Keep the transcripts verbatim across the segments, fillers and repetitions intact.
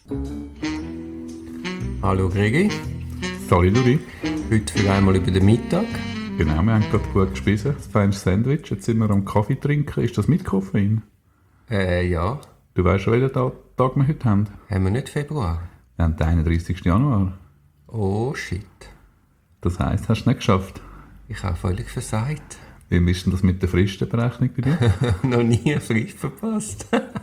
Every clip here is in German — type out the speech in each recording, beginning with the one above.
Hallo Gregi. Salut Luri. Heute für einmal über den Mittag. Genau, wir haben gerade gut gespissen. Das feine Sandwich. Jetzt sind wir am Kaffee trinken. Ist das mit Koffein? Äh, ja. Du weißt schon, welchen Tag Tag wir heute haben? Haben wir nicht Februar? Wir haben den einunddreißigsten Januar. Oh shit. Das heisst, hast du es nicht geschafft. Ich habe völlig versagt. Wie ist denn das mit der Fristenberechnung bei dir? Noch nie eine Frist verpasst.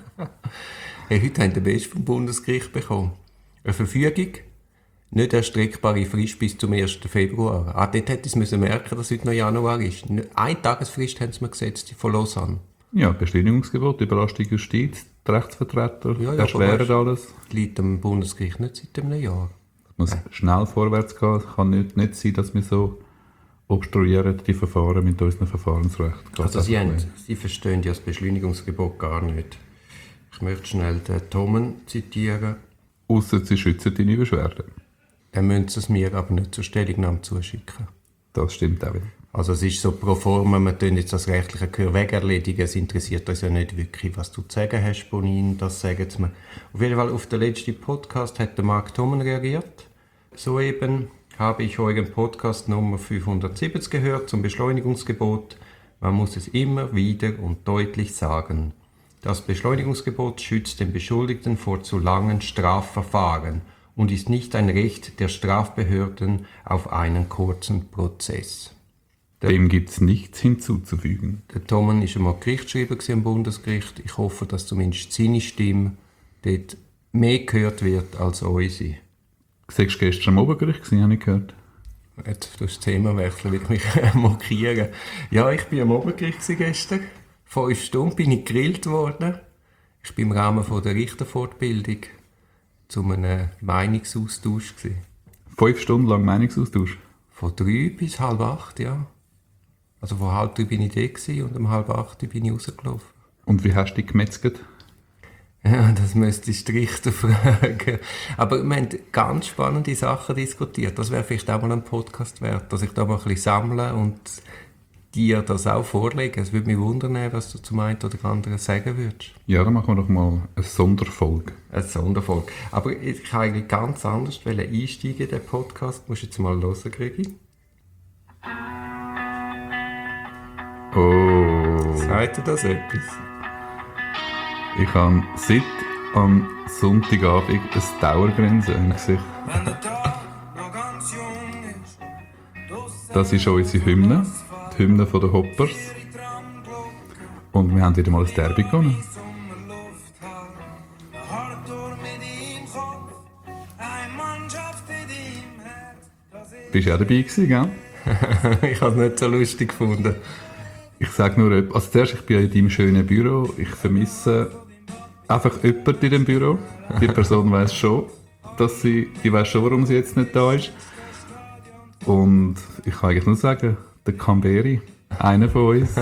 Hey, heute haben wir den Best vom Bundesgericht bekommen. Eine Verfügung, nicht erstreckbare Frist bis zum ersten Februar. Ah, dort hätte ich es merken, dass heute noch Januar ist. Eine Tagesfrist haben sie mir gesetzt von Lausanne. Ja, Beschleunigungsgebot, Überlastung Justiz, die Rechtsvertreter, ja, ja, erschweren alles. Das liegt am Bundesgericht nicht seit einem Jahr. Es muss ja. schnell vorwärts gehen. Es kann nicht, nicht sein, dass wir so obstruieren die Verfahren mit unserem Verfahrensrecht. Also Sie, haben, Sie verstehen ja das Beschleunigungsgebot gar nicht. Ich möchte schnell den Tommen zitieren. Ausser Sie schützen deine Beschwerden. Er müsste es mir aber nicht zur Stellungnahme zuschicken. Das stimmt auch wieder. Also es ist so pro forma, wir tun jetzt das rechtliche Gehör weg erledigen. Es interessiert uns ja nicht wirklich, was du zu sagen hast, Bonin, das sagen sie mir. Auf jeden Fall auf den letzten Podcast hat der Marc Tommen reagiert. Soeben habe ich euren Podcast Nummer fünfhundertsiebzig gehört zum Beschleunigungsgebot. Man muss es immer wieder und deutlich sagen. Das Beschleunigungsgebot schützt den Beschuldigten vor zu langen Strafverfahren und ist nicht ein Recht der Strafbehörden auf einen kurzen Prozess. Der, Dem gibt es nichts hinzuzufügen. Der Tommen war einmal Gerichtsschreiber am Bundesgericht. Ich hoffe, dass zumindest seine Stimme dort mehr gehört wird als unsere. Du warst gestern am Obergericht, habe ich gehört. Jetzt du das Thema wechseln, will ich mich mokieren. Ja, ich war am Obergericht gestern. Fünf Stunden bin ich gegrillt worden. Ich war im Rahmen von der Richterfortbildung zu einem Meinungsaustausch. Fünf Stunden lang Meinungsaustausch? Von drei bis halb acht, ja. Also von halb drei bin ich da und um halb acht bin ich rausgelaufen. Und wie hast du dich gemetzelt? Ja, das müsstest du die Richter fragen. Aber wir haben ganz spannende Sachen diskutiert. Das wäre vielleicht auch mal ein Podcast wert, dass ich da mal ein bisschen sammle und dir das auch vorlege. Es würde mich wundern, was du zum einen oder anderen sagen würdest. Ja, dann machen wir doch mal eine Sonderfolge. Eine Sonderfolge. Aber ich kann eigentlich ganz anders einsteigen in den Podcast. Du musst jetzt mal hören, Gregi. Oh. Sagt dir das etwas? Ich habe seit am Sonntagabend ein Dauergrinsen im Gesicht. Das ist unsere Hymne, die Hymne der Hoppers. Und wir haben wieder mal ein Derby gewonnen. Bist du auch dabei gewesen, gell? Ich habe es nicht so lustig gefunden. Ich sage nur, also zuerst, ich bin in deinem schönen Büro. Ich vermisse einfach jemanden in dem Büro. Die Person weiss schon, dass sie, die weiss schon, warum sie jetzt nicht da ist. Und ich kann eigentlich nur sagen, der Camberi, einer von uns.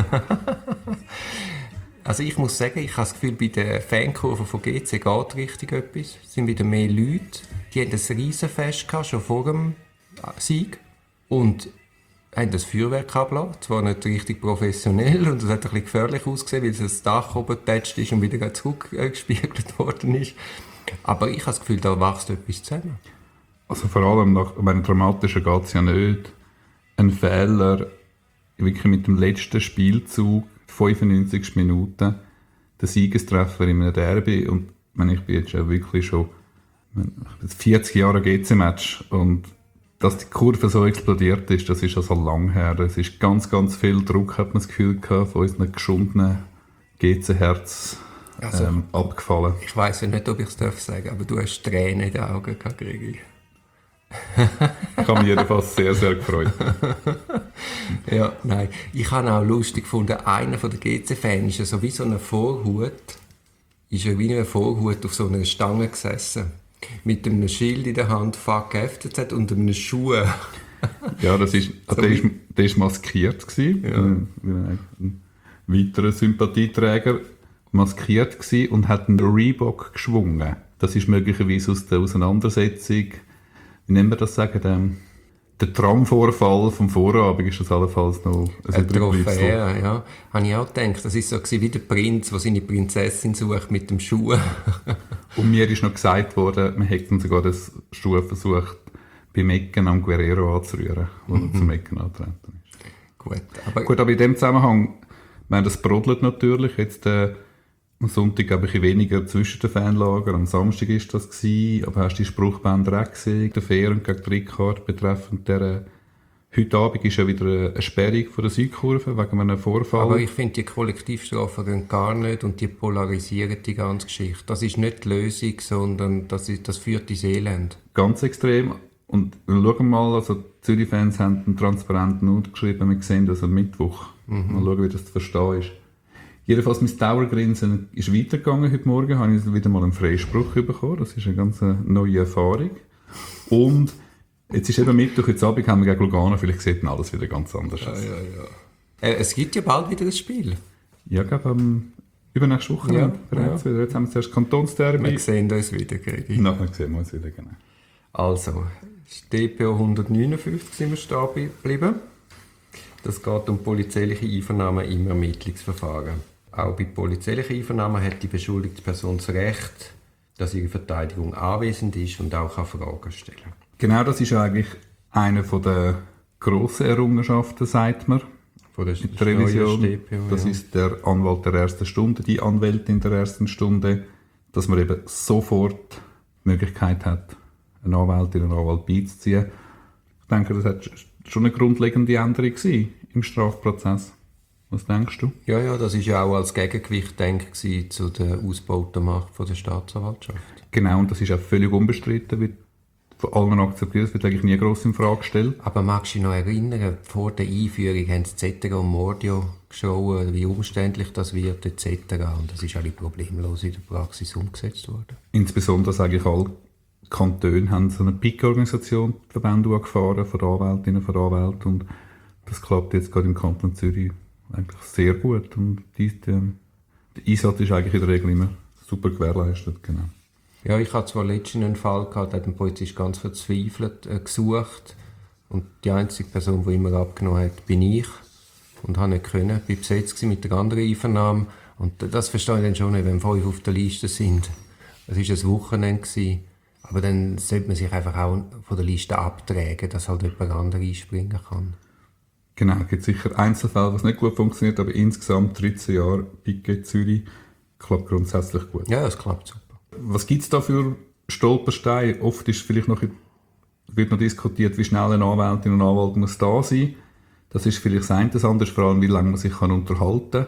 Also ich muss sagen, ich habe das Gefühl, bei der Fankurve von G C geht richtig etwas. Es sind wieder mehr Leute. Die hatten ein Riesenfest gehabt, schon vor dem Sieg. Und haben das Feuerwerk abgelassen. Zwar nicht richtig professionell und es hat ein bisschen gefährlich ausgesehen, weil es das Dach oben getatscht ist und wieder zurückgespiegelt worden ist. Aber ich habe das Gefühl, da wächst etwas zusammen. Also vor allem nach einem dramatischen geht es ja nicht. Ein Fehler, wirklich mit dem letzten Spielzug, fünfundneunzigsten Minute, der Siegestreffer in einem Derby. Und ich bin jetzt ja wirklich schon vierzig Jahre G C-Match und dass die Kurve so explodiert ist, das ist ja so lang her. Es ist ganz, ganz viel Druck, hat man das Gefühl gehabt, von unseren geschundenen G C-Herz also, ähm, abgefallen. Ich weiss ja nicht, ob ich es sagen darf, aber du hast Tränen in den Augen gehabt, Gregi. Ich habe mich jedenfalls sehr, sehr gefreut. Ja, nein. Ich habe auch lustig gefunden, einer der G C-Fans ist ja so wie so ein Vorhut, ist ja wie ein Vorhut auf so einer Stange gesessen. Mit einem Schild in der Hand, Fuck F Z Z, und einem Schuh. Ja, das ist, also der, ist, der ist maskiert gewesen. Ja. Ein, ein weiterer Sympathieträger maskiert gewesen und hat einen Reebok geschwungen. Das ist möglicherweise aus der Auseinandersetzung, wie nennen wir das sagen, dem, der Tramvorfall vom Vorabend ist das allenfalls noch ein Trophäe, ja. Habe ich auch gedacht, das war so wie der Prinz, der seine Prinzessin sucht mit dem Schuh. Und mir ist noch gesagt worden, man hätte sogar das Schuh versucht, beim Ecken am Guerrero anzurühren, wo er zum Ecken angetreten ist. Gut, aber, Gut, aber in dem Zusammenhang, ich meine, das brodelt natürlich. Jetzt, äh, am Sonntag habe ich weniger zwischen den Fanlagern, am Samstag war das gewesen, aber hast du die Spruchbänder auch gesehen, der Fehren gegen Rickard betreffend der, heute Abend ist ja wieder eine Sperrung von der Südkurve wegen einem Vorfall. aber ich finde, die Kollektivstrafen gehen gar nicht und die polarisieren die ganze Geschichte. Das ist nicht die Lösung, sondern das, ist, das führt ins Elend. Ganz extrem. Und schauen mal, also die Zürich-Fans haben einen transparenten Note geschrieben, wir sehen das am Mittwoch. Mhm. Mal schauen, wie das zu verstehen ist. Jedenfalls, mein Dauergrinsen ist weitergegangen heute Morgen, habe ich wieder mal einen Freispruch bekommen. Das ist eine ganz neue Erfahrung. Und jetzt ist eben Mittwoch, heute Abend haben wir gegen Lugano, vielleicht sieht dann alles wieder ganz anders aus. Ja, ja, ja. Äh, es gibt ja bald wieder ein Spiel. Ja, ich glaube, um, übernächste Woche ja, bereits ja. wieder. Jetzt haben wir zuerst Kantonsderby. Wir sehen uns wieder, Gregi. Nachher sehen wir uns wieder, genau. Also, D P O hundertneunundfünfzig sind wir stehen geblieben. Das geht um polizeiliche Einvernahmen im Ermittlungsverfahren. Auch bei polizeilichen Einvernahmen hat die beschuldigte Person das Recht, dass ihre Verteidigung anwesend ist und auch Fragen stellen kann. Genau, das ist eigentlich eine der grossen Errungenschaften, sagt man, von der, mit der Revision. D P O, das ja. ist der Anwalt der ersten Stunde, die Anwältin der ersten Stunde, dass man eben sofort die Möglichkeit hat, eine Anwältin oder einen Anwalt beizuziehen. Ich denke, das hat schon eine grundlegende Änderung gewesen im Strafprozess. Was denkst du? Ja, ja, das war ja auch als Gegengewicht denk, zu der ausgebauten Macht von der Staatsanwaltschaft. Genau, und das ist auch völlig unbestritten, wird von allen akzeptiert, es wird eigentlich nie gross in Frage gestellt. Aber magst du dich noch erinnern, vor der Einführung haben sie Cetera und Mordio geschaut, wie umständlich das wird, et cetera. Und das ist alle problemlos in der Praxis umgesetzt worden. Insbesondere, sage ich, alle Kantone haben so eine P I C-Organisation, die Verbände angefahren, von Anwältinnen, von Anwälten. Und das klappt jetzt gerade im Kanton Zürich eigentlich sehr gut. Und die, die, der Einsatz ist eigentlich in der Regel immer super gewährleistet. Genau. Ja, ich hatte zwar letztens einen Fall gehabt, da hat ein Polizist ganz verzweifelt äh, gesucht. Und die einzige Person, die immer abgenommen hat, bin ich. Und habe nicht können. Ich war besetzt mit der anderen Einvernahme. Und das verstehe ich dann schon nicht, wenn fünf auf der Liste sind. Es war ein Wochenende gewesen. Aber dann sollte man sich einfach auch von der Liste abtragen, dass halt jemand anderes einspringen kann. Genau, es gibt sicher Einzelfälle, was nicht gut funktioniert, aber insgesamt dreizehn Jahre Piquet Zürich klappt grundsätzlich gut. Ja, es klappt super. Was gibt es da für Stolpersteine? Oft ist vielleicht noch, wird noch diskutiert, wie schnell eine Anwältin und Anwalt muss da sein. Das ist vielleicht das eine, das andere ist vor allem, wie lange man sich kann unterhalten kann.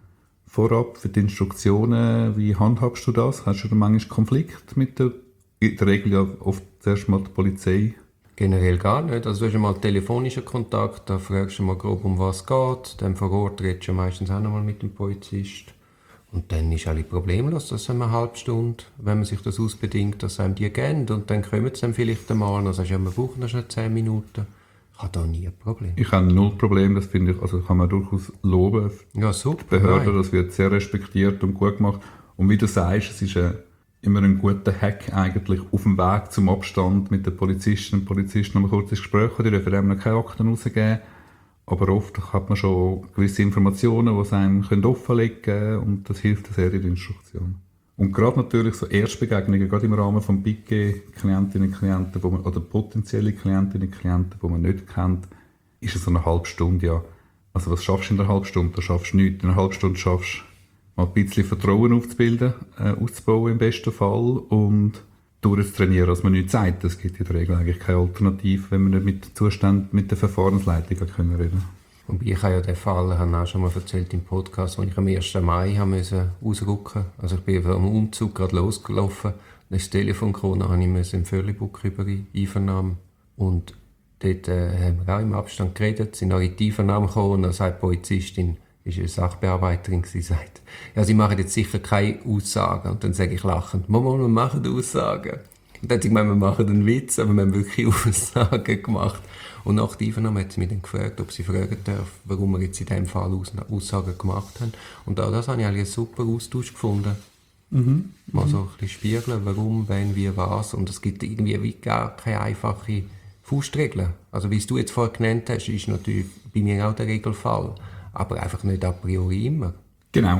Vorab für die Instruktionen, wie handhabst du das? Hast du da manchmal Konflikt mit der, in der Regel ja oft zuerst mal die Polizei? Generell gar nicht. Also du hast einmal telefonischen Kontakt, da fragst du mal grob, um was es geht. Dann vor Ort redest du meistens auch noch mal mit dem Polizist. Und dann ist alles problemlos, das haben wir eine halbe Stunde, wenn man sich das ausbedingt, dass einem die geben. Und dann kommen sie dann vielleicht einmal, dann sagst du, ja, wir brauchen noch schnell zehn Minuten. Ich habe da nie ein Problem. Ich habe null Problem, das finde ich, also kann man durchaus loben. Ja, super. Die Behörde, Nein. das wird sehr respektiert und gut gemacht. Und wie du sagst, es ist ein, immer ein guter Hack eigentlich auf dem Weg zum Abstand mit den Polizisten und Polizisten noch ein kurzes Gespräch. Die dürfen einem noch keine Akten rausgeben. Aber oft hat man schon gewisse Informationen, die einem offenlegen können und das hilft sehr in der Instruktion. Und gerade natürlich so Erstbegegnungen, gerade im Rahmen von Piquet, Klientinnen und Klienten, wo man, oder potenzielle Klientinnen und Klienten, die man nicht kennt, ist es so eine halbe Stunde, ja. Also was schaffst du in einer halben Stunde? Da schaffst du nichts. In einer halben Stunde schaffst du mal ein bisschen Vertrauen aufzubilden, äh, aufzubauen im besten Fall und durchzutrainieren, dass man nichts sagt. Es gibt in der Regel eigentlich keine Alternative, wenn man nicht mit dem Zustand, mit der Verfahrensleitung können reden. Und ich habe ja den Fall, habe auch schon mal erzählt im Podcast, als ich am ersten Mai haben musste ausrücken. Also ich bin vom Umzug gerade losgelaufen, dann ist das Telefon gekommen, dann musste ich im Völlibuck über die Einvernahme. Und dort äh, haben wir auch im Abstand geredet, sind auch in die Einvernahme gekommen und dann sagt die Polizistin, ist eine Sachbearbeiterin, sie sagt, ja, sie machen jetzt sicher keine Aussagen. Und dann sage ich lachend, Mama, wir machen Aussagen. Und dann hat sie gemeint, wir machen einen Witz, aber wir haben wirklich Aussagen gemacht. Und nach der Einvernahme hat sie mich dann gefragt, ob sie fragen darf, warum wir jetzt in diesem Fall Aussagen gemacht haben. Und auch das habe ich eigentlich einen super Austausch gefunden. Mhm. Mal so ein bisschen spiegeln, warum, wenn, wie, was. Und es gibt irgendwie wie gar keine einfache Faustregel. Also wie es du jetzt vorher genannt hast, ist natürlich bei mir auch der Regelfall. Aber einfach nicht a priori immer. Genau.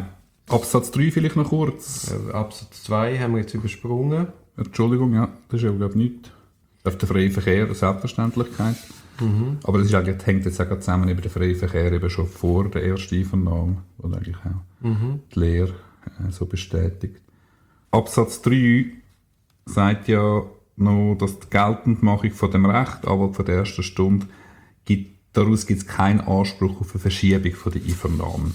Absatz drei vielleicht noch kurz. Äh, Absatz zwei haben wir jetzt übersprungen. Entschuldigung, ja, das ist ja, glaube ich, nichts. Auf den freien Verkehr, eine Selbstverständlichkeit. Mhm. Aber das ist eigentlich, das hängt jetzt auch zusammen über den freien Verkehr eben schon vor der ersten Einvernahme, wo eigentlich auch mhm. die Lehre äh, so bestätigt. Absatz drei sagt ja noch, dass die Geltendmachung von dem Recht, Anwalt von der ersten Stunde, gibt, daraus gibt es keinen Anspruch auf eine Verschiebung von der Einvernahme.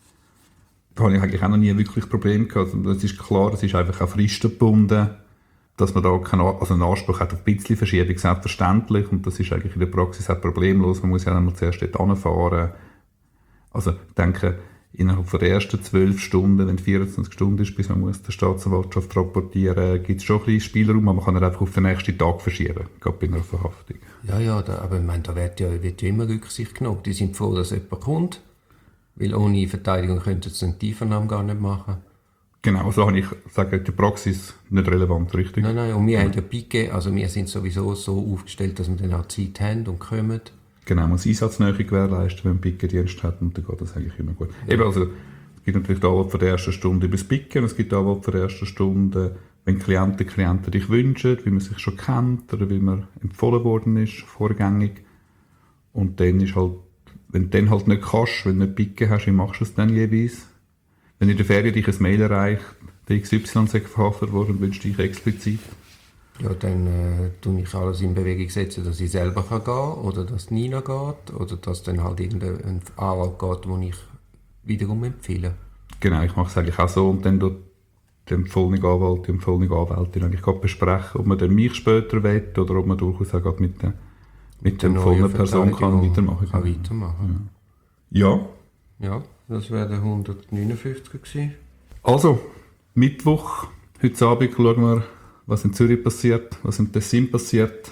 Da habe ich eigentlich auch noch nie wirklich Probleme gehabt. Es ist klar, es ist einfach auch fristengebunden, dass man da keinen, also einen Anspruch hat auf ein bisschen Verschiebung, selbstverständlich. Und das ist eigentlich in der Praxis auch problemlos. Man muss ja einmal zuerst dort hinfahren. Also ich denke, innerhalb der ersten zwölf Stunden, wenn es vierundzwanzig Stunden ist, bis man muss der Staatsanwaltschaft rapportieren, gibt es schon ein bisschen Spielraum, aber man kann ihn einfach auf den nächsten Tag verschieben, gerade bei einer Verhaftung. Ja, ja, da, aber ich meine, da wird ja, wird ja immer Rücksicht genommen. Die sind froh, dass jemand kommt, weil ohne Verteidigung könnten sie den Einvernahme gar nicht machen. Genau, so habe ich sagen, die Praxis nicht relevant, richtig? Nein, nein, und wir ja. haben ja Piquet, also wir sind sowieso so aufgestellt, dass wir dann auch Zeit haben und kommen. Genau, man muss Einsatznähe gewährleisten, wenn man Piquet-Dienst hat, und dann geht das eigentlich immer gut. Ja. Eben, also, es gibt natürlich die Anwalt von der ersten Stunde über das Piquet, und es gibt die Anwalt von der ersten Stunde, wenn Klienten, Klienten dich wünschen, wie man sich schon kennt, oder wie man empfohlen worden ist, vorgängig. Und dann ist halt, wenn du dann halt nicht kannst, wenn du nicht Piquet hast, wie machst du es dann jeweils? Wenn in der Ferien dich ein Mail erreicht, der X Y sagt verhaftet worden, wünscht dich explizit? Ja, dann äh, tue ich alles in Bewegung setzen, dass ich selber kann gehen oder dass Nina geht oder dass dann halt irgendein Anwalt geht, den ich wiederum empfehle. Genau, ich mache es eigentlich auch so, und dann tut der empfohlene Anwalt, die empfohlene Anwältin eigentlich gerade besprechen, ob man dann mich später will oder ob man durchaus auch gerade mit der, mit der empfohlenen Person kann weitermachen kann. kann weitermachen. Ja. Ja, das wäre der hundertneunundfünfziger gewesen. Also, Mittwoch, heute Abend schauen wir, was in Zürich passiert, was im Tessin passiert.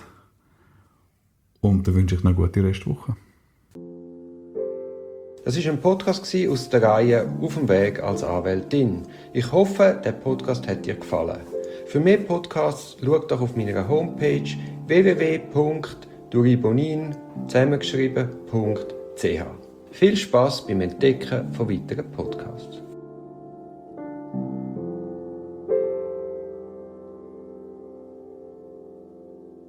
Und dann wünsche ich noch eine gute Restwoche. Das war ein Podcast aus der Reihe «Auf dem Weg als Anwältin». Ich hoffe, der Podcast hat dir gefallen. Für mehr Podcasts schau doch auf meiner Homepage w w w punkt duribonin zusammengeschrieben punkt c h. Viel Spass beim Entdecken von weiteren Podcasts.